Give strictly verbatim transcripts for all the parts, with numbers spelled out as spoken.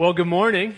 Well, good morning.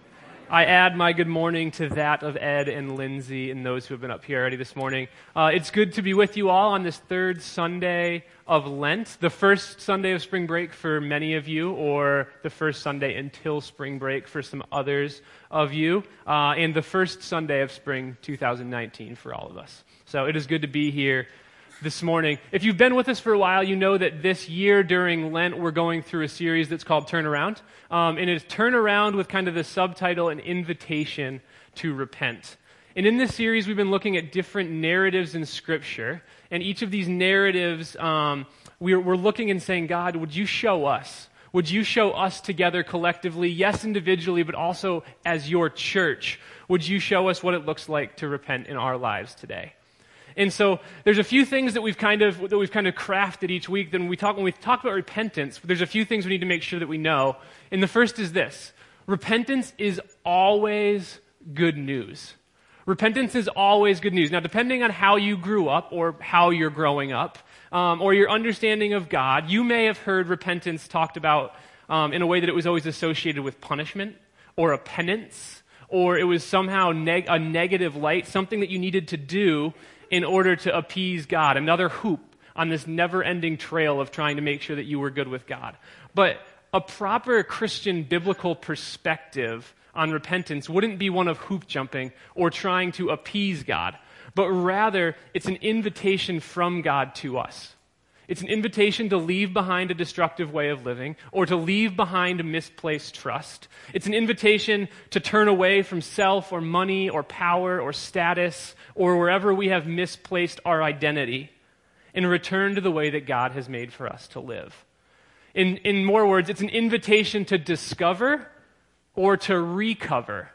I add my good morning to that of Ed and Lindsay and those who have been up here already this morning. Uh, it's good to be with you all on this third Sunday of Lent, the first Sunday of spring break for many of you, or the first Sunday until spring break for some others of you, uh, and the first Sunday of spring two thousand nineteen for all of us. So it is good to be here this morning. If you've been with us for a while, you know that this year during Lent, we're going through a series that's called Turn Around. Um, and it's Turn Around with kind of the subtitle, An Invitation to Repent. And in this series, we've been looking at different narratives in Scripture. And each of these narratives, um, we're, we're looking and saying, God, would you show us? Would you show us together collectively, yes, individually, but also as your church? Would you show us what it looks like to repent in our lives today? And so there's a few things that we've kind of that we've kind of crafted each week. Then we talk when we talk about repentance, there's a few things we need to make sure that we know. And the first is this: repentance is always good news. Repentance is always good news. Now, depending on how you grew up or how you're growing up, um, or your understanding of God, you may have heard repentance talked about um, in a way that it was always associated with punishment or a penance, or it was somehow neg- a negative light, something that you needed to do in order to appease God, another hoop on this never-ending trail of trying to make sure that you were good with God. But a proper Christian biblical perspective on repentance wouldn't be one of hoop jumping or trying to appease God, but rather it's an invitation from God to us. It's an invitation to leave behind a destructive way of living or to leave behind a misplaced trust. It's an invitation to turn away from self or money or power or status or wherever we have misplaced our identity and return to the way that God has made for us to live. In, in more words, it's an invitation to discover or to recover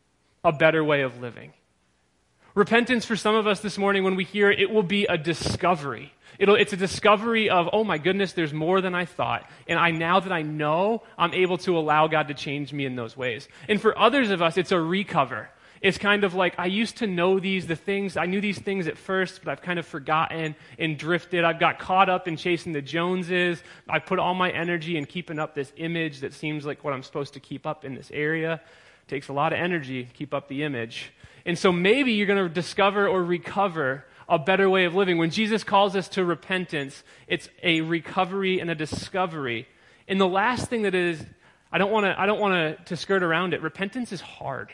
a better way of living. Repentance for some of us this morning, when we hear it, it will be a discovery. It'll, it's a discovery of, oh my goodness, there's more than I thought. And I now that I know, I'm able to allow God to change me in those ways. And for others of us, it's a recover. It's kind of like, I used to know these, the things, I knew these things at first, but I've kind of forgotten and drifted. I've got caught up in chasing the Joneses. I put all my energy in keeping up this image that seems like what I'm supposed to keep up in this area. It takes a lot of energy to keep up the image. And so maybe you're going to discover or recover a better way of living. When Jesus calls us to repentance, it's a recovery and a discovery. And the last thing that is, I don't want to I don't want to to skirt around it. Repentance is hard.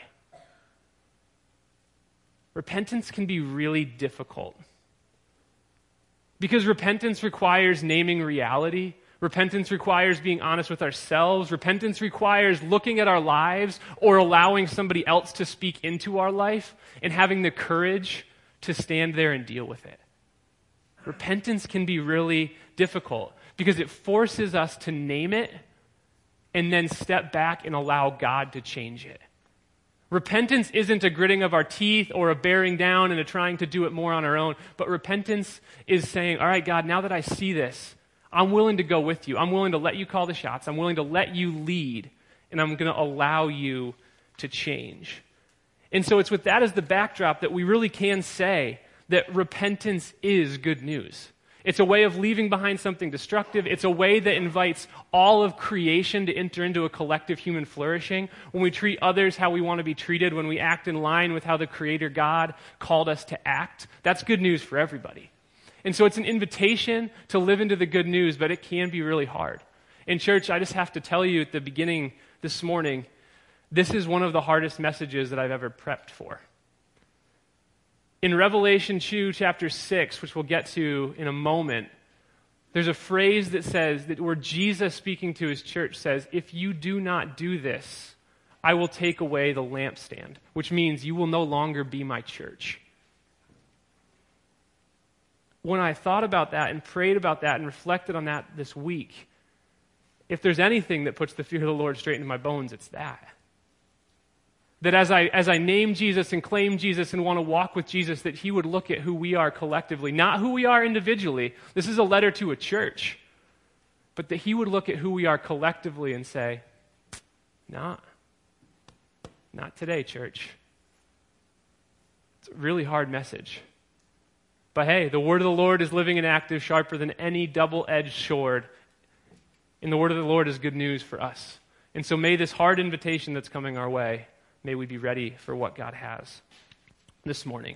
Repentance can be really difficult. Because repentance requires naming reality. Repentance requires being honest with ourselves. Repentance requires looking at our lives or allowing somebody else to speak into our life and having the courage to stand there and deal with it. Repentance can be really difficult because it forces us to name it and then step back and allow God to change it. Repentance isn't a gritting of our teeth or a bearing down and a trying to do it more on our own, but repentance is saying, all right, God, now that I see this, I'm willing to go with you. I'm willing to let you call the shots. I'm willing to let you lead, and I'm going to allow you to change. And so it's with that as the backdrop that we really can say that repentance is good news. It's a way of leaving behind something destructive. It's a way that invites all of creation to enter into a collective human flourishing. When we treat others how we want to be treated, when we act in line with how the Creator God called us to act, that's good news for everybody. And so it's an invitation to live into the good news, but it can be really hard. In church, I just have to tell you at the beginning this morning, this is one of the hardest messages that I've ever prepped for. In Revelation two, chapter six, which we'll get to in a moment, there's a phrase that says, that where Jesus speaking to his church says, if you do not do this, I will take away the lampstand, which means you will no longer be my church. When I thought about that and prayed about that and reflected on that this week, if there's anything that puts the fear of the Lord straight into my bones, it's that. That as I as I name Jesus and claim Jesus and want to walk with Jesus, that he would look at who we are collectively, not who we are individually. This is a letter to a church. But that he would look at who we are collectively and say, not, not today, church. It's a really hard message. But hey, the word of the Lord is living and active, sharper than any double-edged sword. And the word of the Lord is good news for us. And so may this hard invitation that's coming our way, may we be ready for what God has this morning.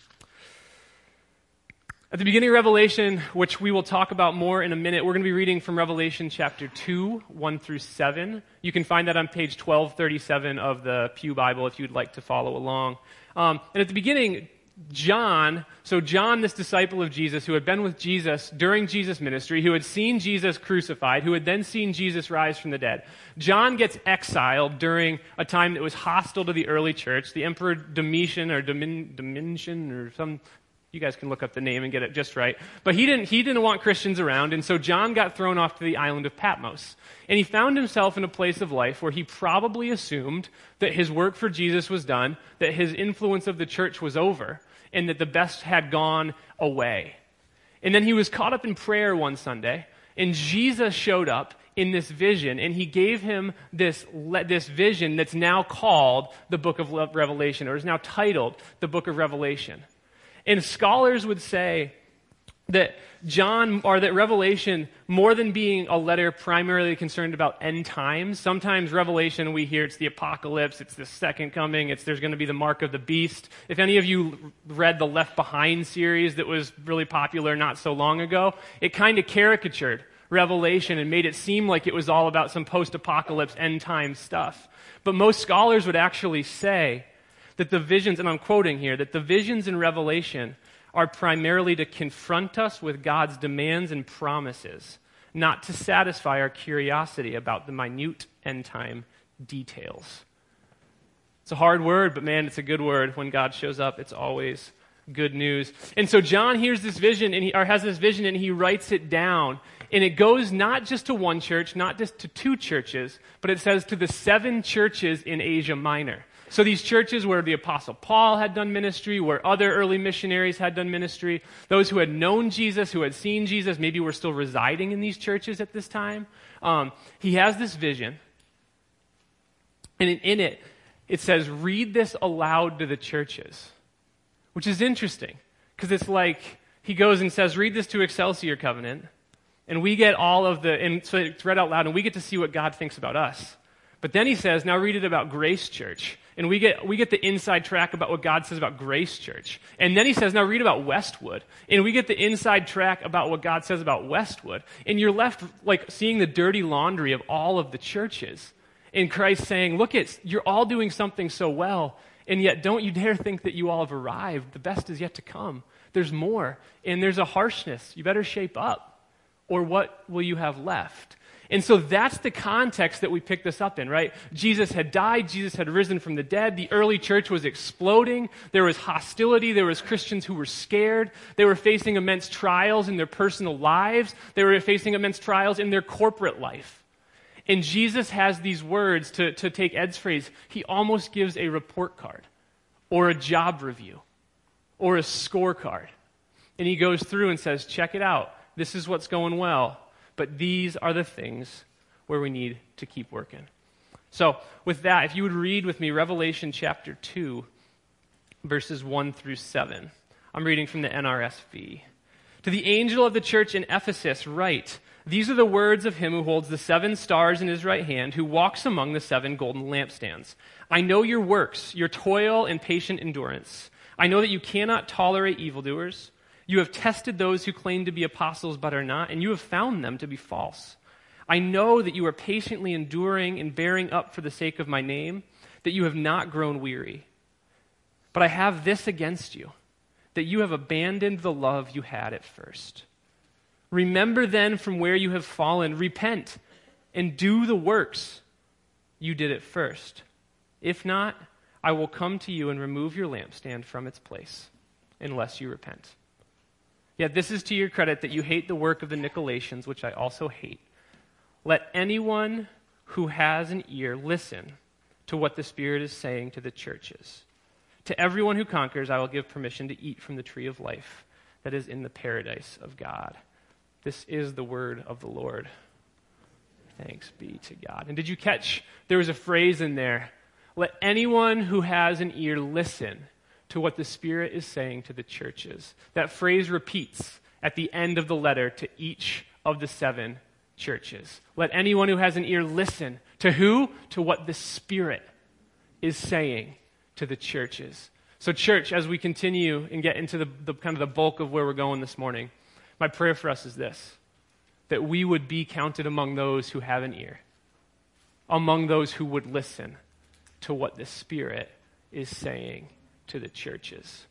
At the beginning of Revelation, which we will talk about more in a minute, we're going to be reading from Revelation chapter two, one through seven. You can find that on page twelve thirty-seven of the Pew Bible if you'd like to follow along. Um, and at the beginning, John, so John, this disciple of Jesus, who had been with Jesus during Jesus' ministry, who had seen Jesus crucified, who had then seen Jesus rise from the dead. John gets exiled during a time that was hostile to the early church. The Emperor Domitian, or Domin, Domitian, or some... You guys can look up the name and get it just right. But he didn't, he didn't want Christians around, and so John got thrown off to the island of Patmos. And he found himself in a place of life where he probably assumed that his work for Jesus was done, that his influence of the church was over, and that the best had gone away. And then he was caught up in prayer one Sunday, and Jesus showed up in this vision, and he gave him this, this vision that's now called the Book of Revelation, or is now titled the Book of Revelation. And scholars would say that John, or that Revelation, more than being a letter primarily concerned about end times, sometimes Revelation we hear it's the apocalypse, it's the second coming, it's there's going to be the mark of the beast. If any of you read the Left Behind series that was really popular not so long ago, it kind of caricatured Revelation and made it seem like it was all about some post-apocalypse end time stuff. But most scholars would actually say that the visions, and I'm quoting here, that the visions in Revelation are primarily to confront us with God's demands and promises, not to satisfy our curiosity about the minute end-time details. It's a hard word, but man, it's a good word. When God shows up, it's always good news. And so John hears this vision, and he, or has this vision, and he writes it down. And it goes not just to one church, not just to two churches, but it says to the seven churches in Asia Minor. So these churches where the Apostle Paul had done ministry, where other early missionaries had done ministry, those who had known Jesus, who had seen Jesus, maybe were still residing in these churches at this time. Um, he has this vision, and in it, it says, read this aloud to the churches, which is interesting, because it's like he goes and says, read this to Excelsior Covenant, and we get all of the, and so it's read out loud, and we get to see what God thinks about us. But then he says, now read it about Grace Church. And we get we get the inside track about what God says about Grace Church. And then he says, now read about Westwood. And we get the inside track about what God says about Westwood. And you're left like seeing the dirty laundry of all of the churches. And Christ saying, look, it's, you're all doing something so well, and yet don't you dare think that you all have arrived. The best is yet to come. There's more. And there's a harshness. You better shape up. Or what will you have left? And so that's the context that we pick this up in, right? Jesus had died. Jesus had risen from the dead. The early church was exploding. There was hostility. There was Christians who were scared. They were facing immense trials in their personal lives. They were facing immense trials in their corporate life. And Jesus has these words, to, to take Ed's phrase, he almost gives a report card or a job review or a scorecard. And he goes through and says, check it out. This is what's going well. But these are the things where we need to keep working. So with that, if you would read with me Revelation chapter two, verses one through seven. I'm reading from the N R S V. To the angel of the church in Ephesus write, these are the words of him who holds the seven stars in his right hand, who walks among the seven golden lampstands. I know your works, your toil and patient endurance. I know that you cannot tolerate evildoers. You have tested those who claim to be apostles but are not, and you have found them to be false. I know that you are patiently enduring and bearing up for the sake of my name, that you have not grown weary. But I have this against you, that you have abandoned the love you had at first. Remember then from where you have fallen, repent, and do the works you did at first. If not, I will come to you and remove your lampstand from its place, unless you repent. Yet this is to your credit that you hate the work of the Nicolaitans, which I also hate. Let anyone who has an ear listen to what the Spirit is saying to the churches. To everyone who conquers, I will give permission to eat from the tree of life that is in the paradise of God. This is the word of the Lord. Thanks be to God. And did you catch, there was a phrase in there, let anyone who has an ear listen to what the Spirit is saying to the churches. That phrase repeats at the end of the letter to each of the seven churches. Let anyone who has an ear listen To who? To what the Spirit is saying to the churches. So church, as we continue and get into the, the kind of the bulk of where we're going this morning, my prayer for us is this, that we would be counted among those who have an ear, among those who would listen to what the Spirit is saying to the churches.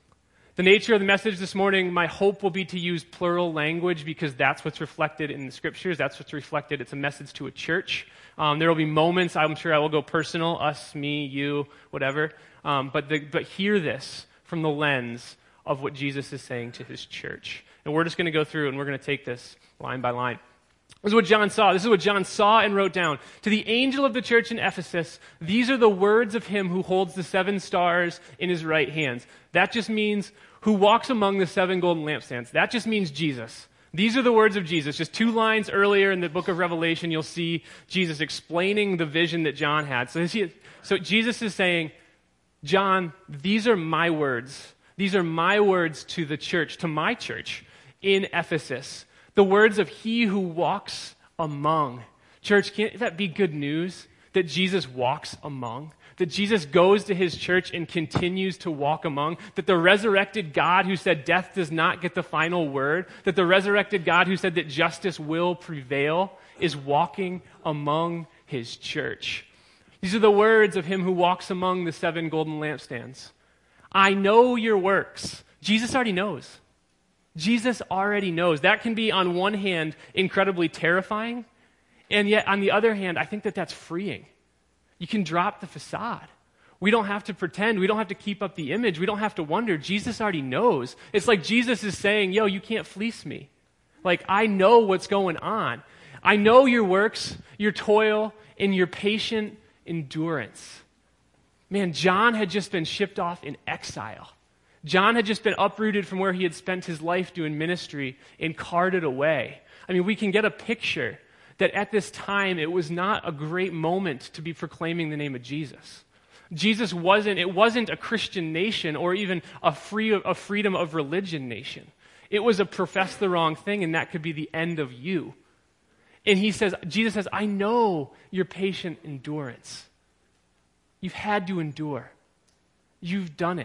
The nature of the message this morning, my hope will be to use plural language because that's what's reflected in the scriptures. That's what's reflected. It's a message to a church. Um, there will be moments, I'm sure I will go personal, us, me, you, whatever. Um, but, the, but hear this from the lens of what Jesus is saying to his church. And we're just going to go through and we're going to take this line by line. This is what John saw. This is what John saw and wrote down. To the angel of the church in Ephesus, these are the words of him who holds the seven stars in his right hands. That just means who walks among the seven golden lampstands. That just means Jesus. These are the words of Jesus. Just two lines earlier in the book of Revelation, you'll see Jesus explaining the vision that John had. So, he, so Jesus is saying, John, these are my words. These are my words to the church, to my church in Ephesus. The words of he who walks among. Church, can't that be good news? That Jesus walks among? That Jesus goes to his church and continues to walk among? That the resurrected God who said death does not get the final word? That the resurrected God who said that justice will prevail is walking among his church? These are the words of him who walks among the seven golden lampstands. I know your works. Jesus already knows. Jesus already knows. That can be, on one hand, incredibly terrifying, and yet, on the other hand, I think that that's freeing. You can drop the facade. We don't have to pretend. We don't have to keep up the image. We don't have to wonder. Jesus already knows. It's like Jesus is saying, yo, you can't fleece me. Like, I know what's going on. I know your works, your toil, and your patient endurance. Man, John had just been shipped off in exile. John had just been uprooted from where he had spent his life doing ministry and carted away. I mean, we can get a picture that at this time it was not a great moment to be proclaiming the name of Jesus. Jesus wasn't, it wasn't a Christian nation or even a free a freedom of religion nation. It was a profess the wrong thing, and that could be the end of you. And he says, Jesus says, I know your patient endurance. You've had to endure. You've done it.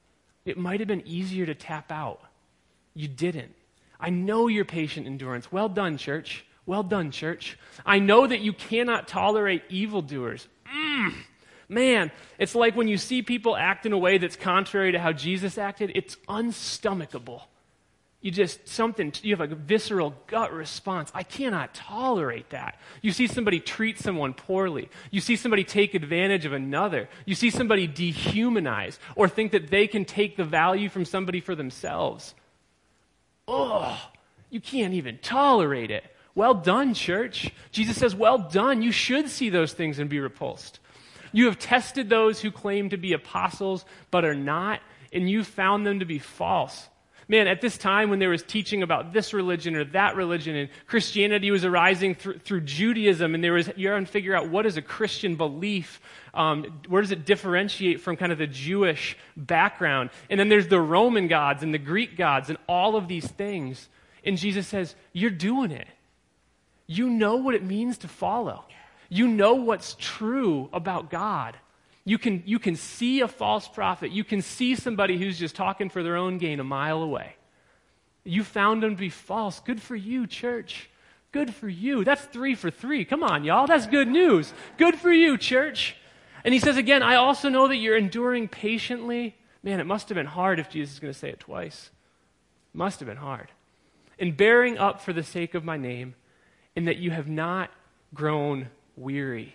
It might have been easier to tap out. You didn't. I know your patient endurance. Well done, church. Well done, church. I know that you cannot tolerate evildoers. Mm, man, it's like when you see people act in a way that's contrary to how Jesus acted, it's unstomachable. You just, something, you have a visceral gut response. I cannot tolerate that. You see somebody treat someone poorly. You see somebody take advantage of another. You see somebody dehumanize or think that they can take the value from somebody for themselves. Oh, you can't even tolerate it. Well done, church. Jesus says, well done. You should see those things and be repulsed. You have tested those who claim to be apostles but are not, and you found them to be false. Man, at this time when there was teaching about this religion or that religion, and Christianity was arising through, through Judaism, and there was you're trying to figure out what is a Christian belief, um, where does it differentiate from kind of the Jewish background? And then there's the Roman gods and the Greek gods and all of these things. And Jesus says, you're doing it. You know what it means to follow. You know what's true about God. You can, you can see a false prophet. You can see somebody who's just talking for their own gain a mile away. You found them to be false. Good for you, church. Good for you. That's three for three. Come on, y'all. That's good news. Good for you, church. And he says again, I also know that you're enduring patiently. Man, it must have been hard if Jesus is going to say it twice. It must have been hard. And bearing up for the sake of my name, and that you have not grown weary.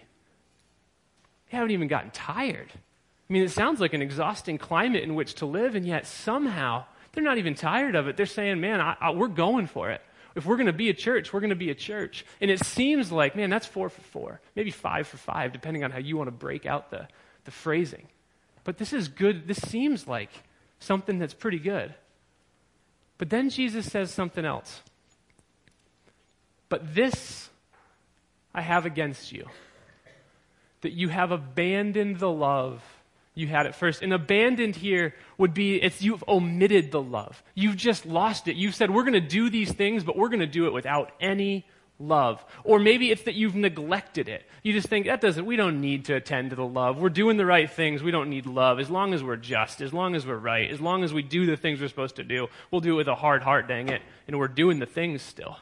You haven't even gotten tired. I mean, it sounds like an exhausting climate in which to live, and yet somehow they're not even tired of it. They're saying, man, I, I, we're going for it. If we're going to be a church, we're going to be a church. And it seems like, man, that's four for four, maybe five for five, depending on how you want to break out the, the phrasing. But this is good. This seems like something that's pretty good. But then Jesus says something else. But this I have against you, that you have abandoned the love you had at first. And abandoned here would be, it's you've omitted the love. You've just lost it. You've said, we're going to do these things, but we're going to do it without any love. Or maybe it's that you've neglected it. You just think, that doesn't, we don't need to attend to the love. We're doing the right things. We don't need love. As long as we're just, as long as we're right, as long as we do the things we're supposed to do, we'll do it with a hard heart, dang it. And we're doing the things still.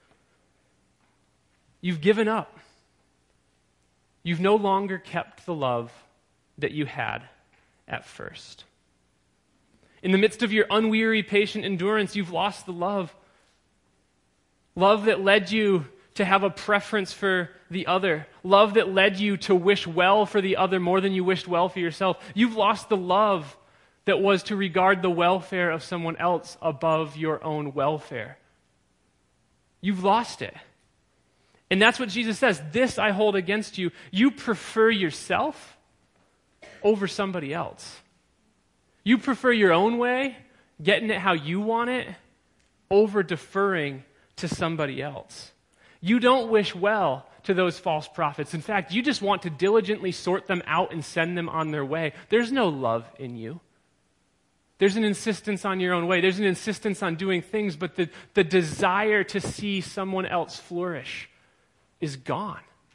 You've given up. You've no longer kept the love that you had at first. In the midst of your unweary, patient endurance, you've lost the love. Love that led you to have a preference for the other. Love that led you to wish well for the other more than you wished well for yourself. You've lost the love that was to regard the welfare of someone else above your own welfare. You've lost it. And that's what Jesus says. This I hold against you. You prefer yourself over somebody else. You prefer your own way, getting it how you want it, over deferring to somebody else. You don't wish well to those false prophets. In fact, you just want to diligently sort them out and send them on their way. There's no love in you. There's an insistence on your own way. There's an insistence on doing things, but the, the desire to see someone else flourish is gone.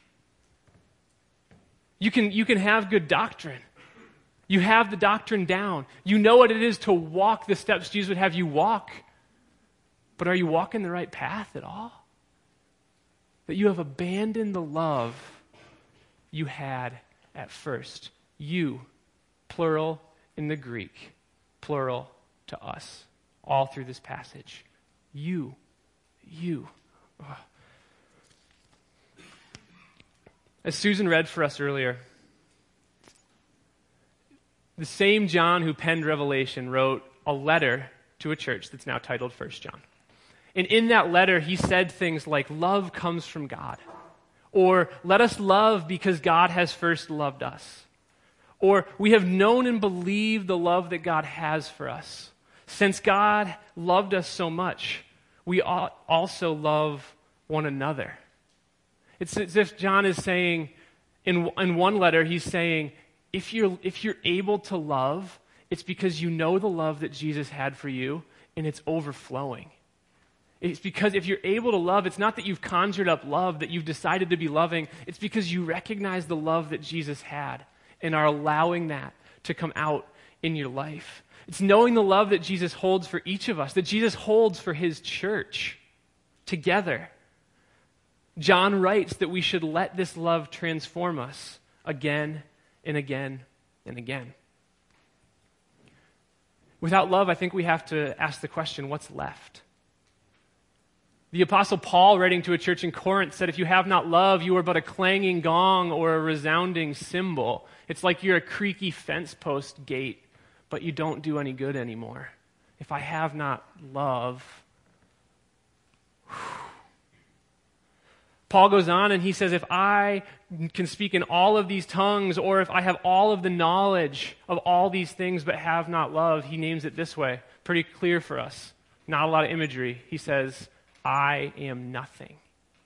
You can, you can have good doctrine. You have the doctrine down. You know what it is to walk the steps Jesus would have you walk. But are you walking the right path at all? That you have abandoned the love you had at first. You, plural in the Greek, plural to us, all through this passage. You, you. Ugh. As Susan read for us earlier, the same John who penned Revelation wrote a letter to a church that's now titled First John. And in that letter, he said things like, love comes from God. Or, let us love because God has first loved us. Or, we have known and believed the love that God has for us. Since God loved us so much, we ought also love one another. It's as if John is saying, in, in one letter, he's saying, if you're, if you're able to love, it's because you know the love that Jesus had for you, and it's overflowing. It's because if you're able to love, it's not that you've conjured up love, that you've decided to be loving. It's because you recognize the love that Jesus had and are allowing that to come out in your life. It's knowing the love that Jesus holds for each of us, that Jesus holds for his church together. John writes that we should let this love transform us again and again and again. Without love, I think we have to ask the question, what's left? The Apostle Paul, writing to a church in Corinth, said, if you have not love, you are but a clanging gong or a resounding cymbal. It's like you're a creaky fence post gate, but you don't do any good anymore. If I have not love... Whew. Paul goes on and he says, if I can speak in all of these tongues, or if I have all of the knowledge of all these things but have not love, he names it this way, pretty clear for us. Not a lot of imagery. He says, I am nothing.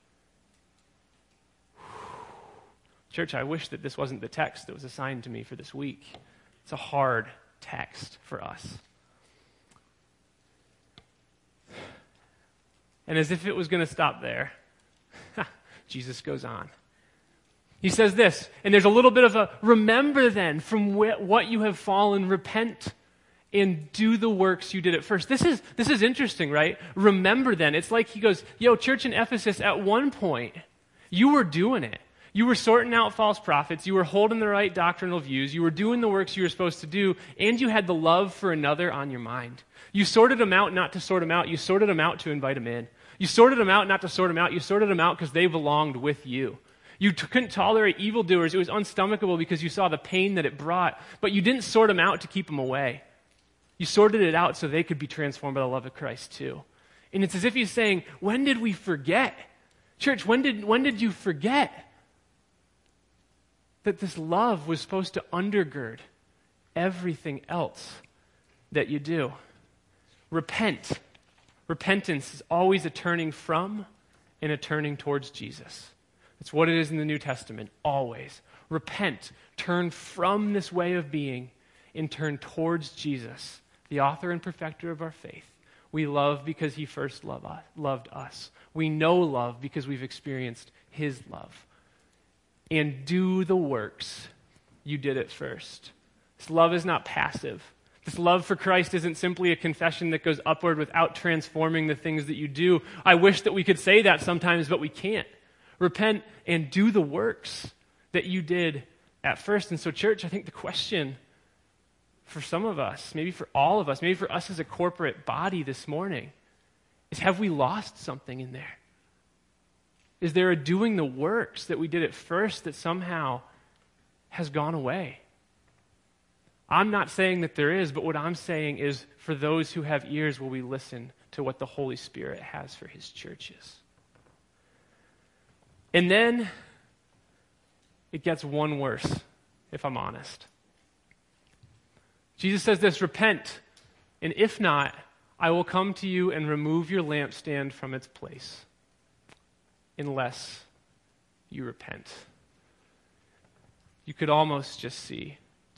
Church, I wish that this wasn't the text that was assigned to me for this week. It's a hard text for us. And as if it was going to stop there, Jesus goes on. He says this, and there's a little bit of a, remember then from wh- what you have fallen, repent and do the works you did at first. This is, this is interesting, right? Remember then. It's like he goes, yo, church in Ephesus, at one point, you were doing it. You were sorting out false prophets. You were holding the right doctrinal views. You were doing the works you were supposed to do, and you had the love for another on your mind. You sorted them out not to sort them out. You sorted them out to invite them in. You sorted them out not to sort them out. You sorted them out because they belonged with you. You t- couldn't tolerate evildoers. It was unstomachable because you saw the pain that it brought. But you didn't sort them out to keep them away. You sorted it out so they could be transformed by the love of Christ too. And it's as if he's saying, when did we forget? Church, when did, when did you forget that this love was supposed to undergird everything else that you do? Repent. Repentance is always a turning from and a turning towards Jesus. That's what it is in the New Testament, always. Repent, turn from this way of being, and turn towards Jesus, the author and perfecter of our faith, We love because he first love us, loved us. We know love because we've experienced his love. And do the works. You did it first. This love is not passive. This love for Christ isn't simply a confession that goes upward without transforming the things that you do. I wish that we could say that sometimes, but we can't. Repent and do the works that you did at first. And so, church, I think the question for some of us, maybe for all of us, maybe for us as a corporate body this morning, is have we lost something in there? Is there a doing the works that we did at first that somehow has gone away? I'm not saying that there is, but what I'm saying is for those who have ears, will we listen to what the Holy Spirit has for his churches? And then it gets one worse, if I'm honest. Jesus says this, repent, and if not, I will come to you and remove your lampstand from its place, unless you repent. You could almost just see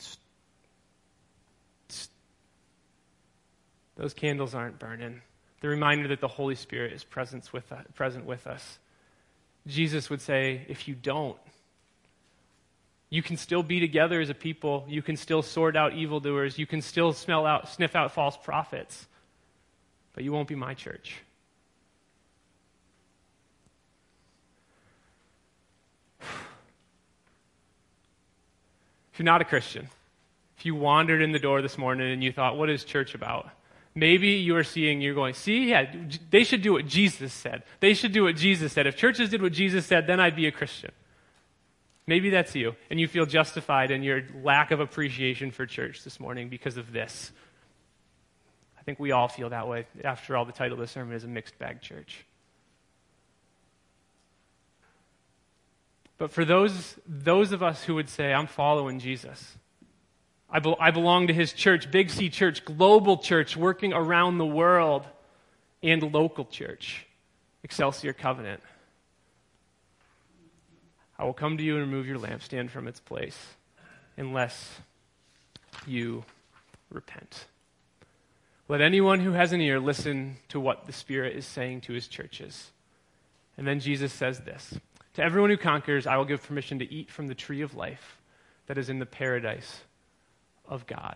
those candles aren't burning. The reminder that the Holy Spirit is present with us, present with us. Jesus would say, if you don't, you can still be together as a people. You can still sort out evildoers. You can still smell out, sniff out false prophets. But you won't be my church. If you're not a Christian, if you wandered in the door this morning and you thought, what is church about? Maybe you are seeing, you're going, see, yeah, they should do what Jesus said. They should do what Jesus said. If churches did what Jesus said, then I'd be a Christian. Maybe that's you, and you feel justified in your lack of appreciation for church this morning because of this. I think we all feel that way. After all, the title of the sermon is A Mixed Bag Church. But for those, those of us who would say, I'm following Jesus, I, be- I belong to his church, Big C Church, global church, working around the world, and local church, Excelsior Covenant. I will come to you and remove your lampstand from its place unless you repent. Let anyone who has an ear listen to what the Spirit is saying to his churches. And then Jesus says this, to everyone who conquers, I will give permission to eat from the tree of life that is in the paradise of God.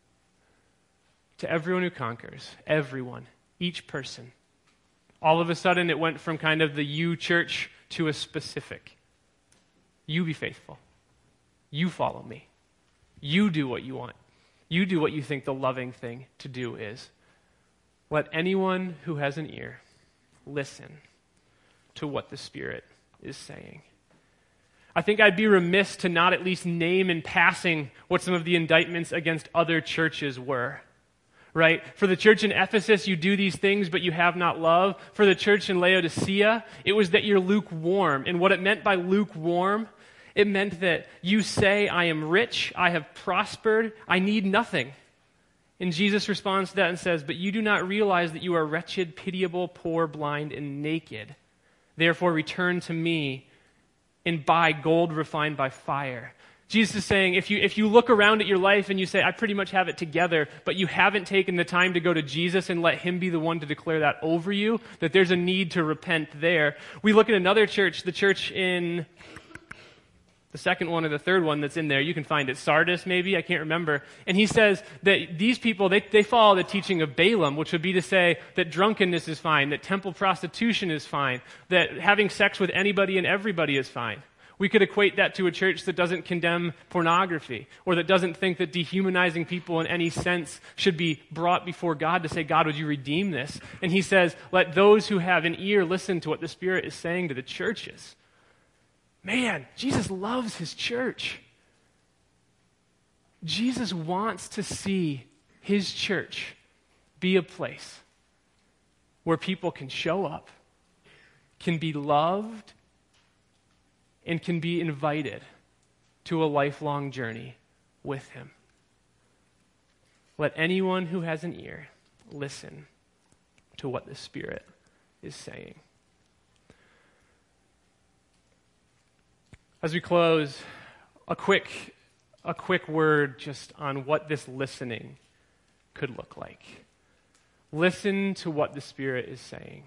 To everyone who conquers, everyone, each person. All of a sudden it went from kind of the you church to a specific. You be faithful. You follow me. You do what you want. You do what you think the loving thing to do is. Let anyone who has an ear listen to what the Spirit is saying. I think I'd be remiss to not at least name in passing what some of the indictments against other churches were. Right? For the church in Ephesus, you do these things, but you have not love. For the church in Laodicea, it was that you're lukewarm. And what it meant by lukewarm, it meant that you say, I am rich, I have prospered, I need nothing. And Jesus responds to that and says, but you do not realize that you are wretched, pitiable, poor, blind, and naked. Therefore return to me and buy gold refined by fire. Jesus is saying, if you if you look around at your life and you say, I pretty much have it together, but you haven't taken the time to go to Jesus and let him be the one to declare that over you, that there's a need to repent there. We look at another church, the church in the second one or the third one that's in there. You can find it, Sardis maybe, I can't remember. And he says that these people, they, they follow the teaching of Balaam, which would be to say that drunkenness is fine, that temple prostitution is fine, that having sex with anybody and everybody is fine. We could equate that to a church that doesn't condemn pornography or that doesn't think that dehumanizing people in any sense should be brought before God to say, God, would you redeem this? And he says, let those who have an ear listen to what the Spirit is saying to the churches. Man, Jesus loves his church. Jesus wants to see his church be a place where people can show up, can be loved, and can be invited to a lifelong journey with him. Let anyone who has an ear listen to what the Spirit is saying. As we close, a quick, a quick word just on what this listening could look like. Listen to what the Spirit is saying.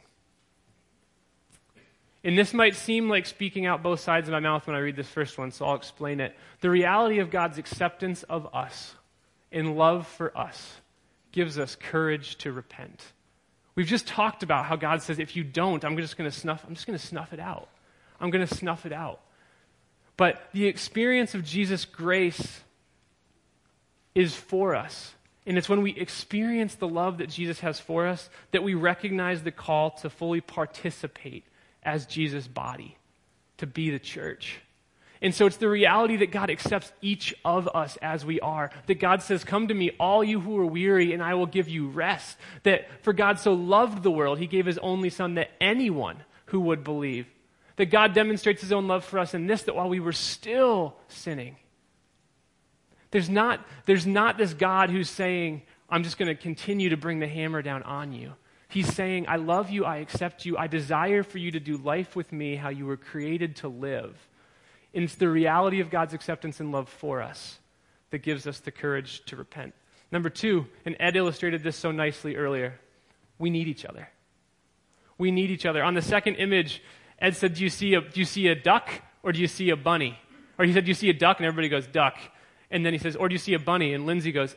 And this might seem like speaking out both sides of my mouth when I read this first one, so I'll explain it. The reality of God's acceptance of us and love for us gives us courage to repent. We've just talked about how God says, if you don't, I'm just going to snuff, I'm just going to snuff it out. I'm going to snuff it out. But the experience of Jesus' grace is for us. And it's when we experience the love that Jesus has for us that we recognize the call to fully participate as Jesus' body, to be the church. And so it's the reality that God accepts each of us as we are. That God says, come to me, all you who are weary, and I will give you rest. That for God so loved the world, he gave his only Son, that anyone who would believe. That God demonstrates his own love for us in this, that while we were still sinning, there's not, there's not this God who's saying, I'm just going to continue to bring the hammer down on you. He's saying, I love you, I accept you, I desire for you to do life with me how you were created to live. And it's the reality of God's acceptance and love for us that gives us the courage to repent. Number two, and Ed illustrated this so nicely earlier, we need each other. We need each other. On the second image, Ed said, do you see a, do you see a duck or do you see a bunny? Or he said, do you see a duck? And everybody goes, duck. And then he says, or do you see a bunny? And Lindsay goes,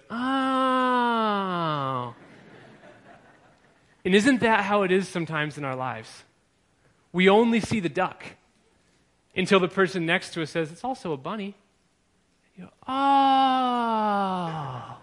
oh. And isn't that how it is sometimes in our lives? We only see the duck until the person next to us says, it's also a bunny. You go, oh.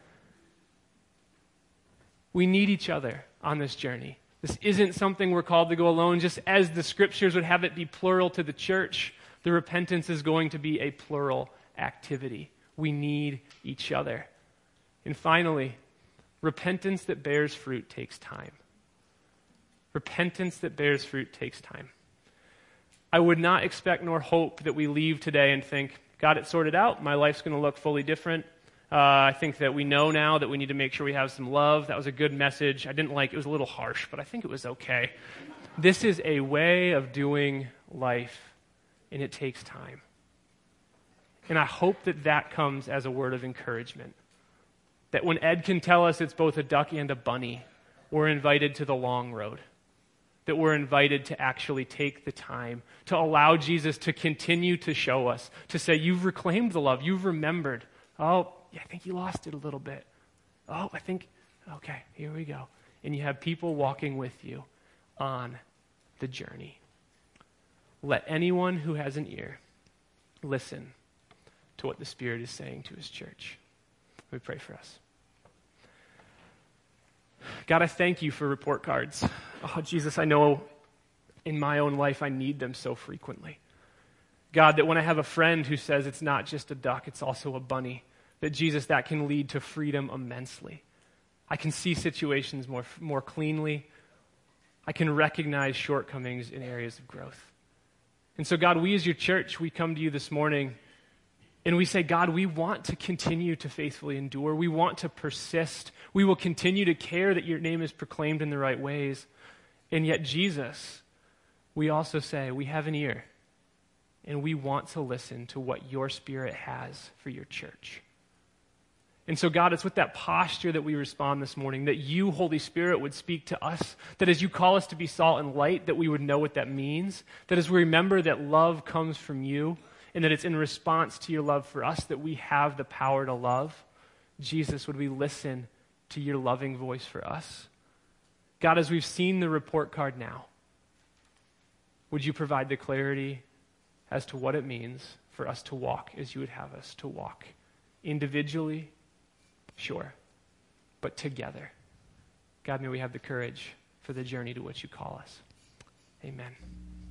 We need each other on this journey. This isn't something we're called to go alone. Just as the scriptures would have it be plural to the church, the repentance is going to be a plural activity. We need each other. And finally, repentance that bears fruit takes time. Repentance that bears fruit takes time. I would not expect nor hope that we leave today and think, got it sorted out, my life's going to look fully different. Uh, I think that we know now that we need to make sure we have some love. That was a good message. I didn't like it. It was a little harsh, but I think it was okay. This is a way of doing life, and it takes time. And I hope that that comes as a word of encouragement. That when Ed can tell us it's both a duck and a bunny, we're invited to the long road. That we're invited to actually take the time to allow Jesus to continue to show us, to say, you've reclaimed the love, you've remembered. Oh, yeah, I think you lost it a little bit. Oh, I think, okay, here we go. And you have people walking with you on the journey. Let anyone who has an ear listen to what the Spirit is saying to his church. Let me pray for us. God, I thank you for report cards. Oh, Jesus, I know in my own life I need them so frequently. God, that when I have a friend who says it's not just a duck, it's also a bunny, that Jesus, that can lead to freedom immensely. I can see situations more, more cleanly. I can recognize shortcomings in areas of growth. And so, God, we as your church, we come to you this morning and we say, God, we want to continue to faithfully endure. We want to persist. We will continue to care that your name is proclaimed in the right ways. And yet, Jesus, we also say, we have an ear, and we want to listen to what your Spirit has for your church. And so, God, it's with that posture that we respond this morning, that you, Holy Spirit, would speak to us, that as you call us to be salt and light, that we would know what that means, that as we remember that love comes from you, and that it's in response to your love for us that we have the power to love. Jesus, would we listen to your loving voice for us? God, as we've seen the report card now, would you provide the clarity as to what it means for us to walk as you would have us to walk? Individually, sure, but together. God, may we have the courage for the journey to which you call us. Amen.